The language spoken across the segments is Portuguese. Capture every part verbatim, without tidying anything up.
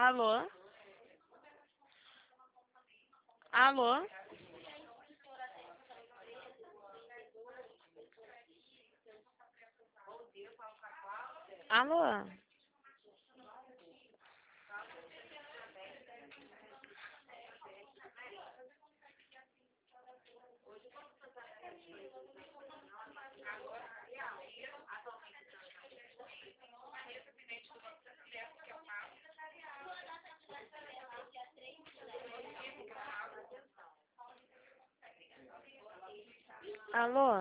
Alô? Alô? Alô? Alô?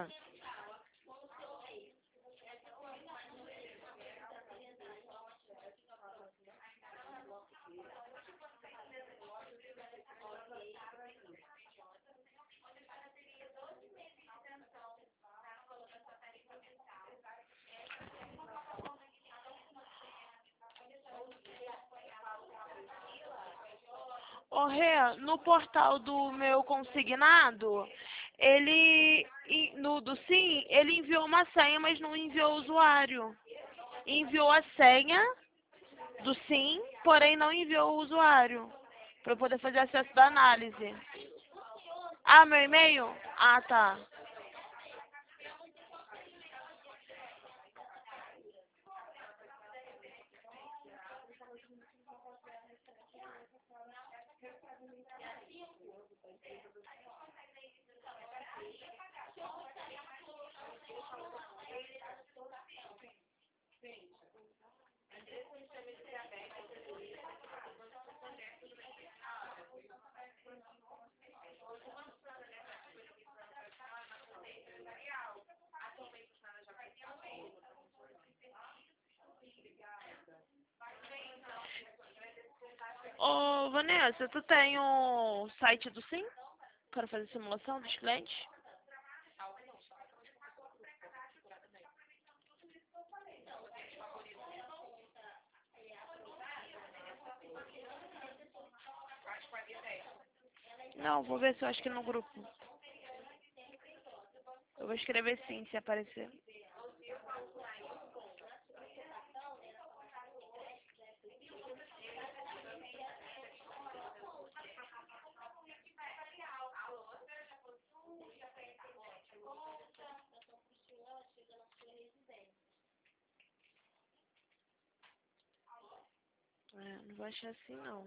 Ô, Rê, no portal do meu consignado, ele, e- no do Sim, ele enviou uma senha, mas não enviou o usuário. Enviou a senha do Sim, porém não enviou o usuário, para eu poder fazer acesso da análise. Ah, meu e-mail? Ah, tá. Ô, Vanessa, tu tem o site do Sim para fazer simulação dos clientes? Não, vou ver se eu acho que no grupo. Eu vou escrever Sim, se aparecer. É, não vou achar assim, não.